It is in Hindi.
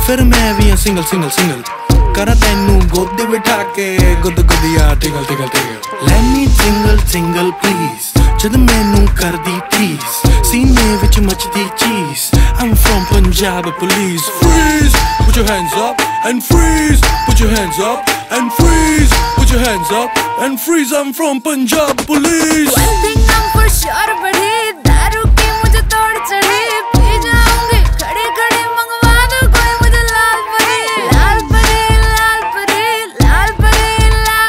फिर मैं भी हाँ सिंगल सिंगल सिंगल करा तैनू गोदे बिठा के गुद गुदिया टिगल टिगल टिगल let me single single please जद मैनू कर दी tease सीने विच मचदी चीज़ I'm from Punjab police freeze put your hands up and freeze put your hands up and freeze put your hands up and freeze I'm from Punjab police one thing I'm for sure but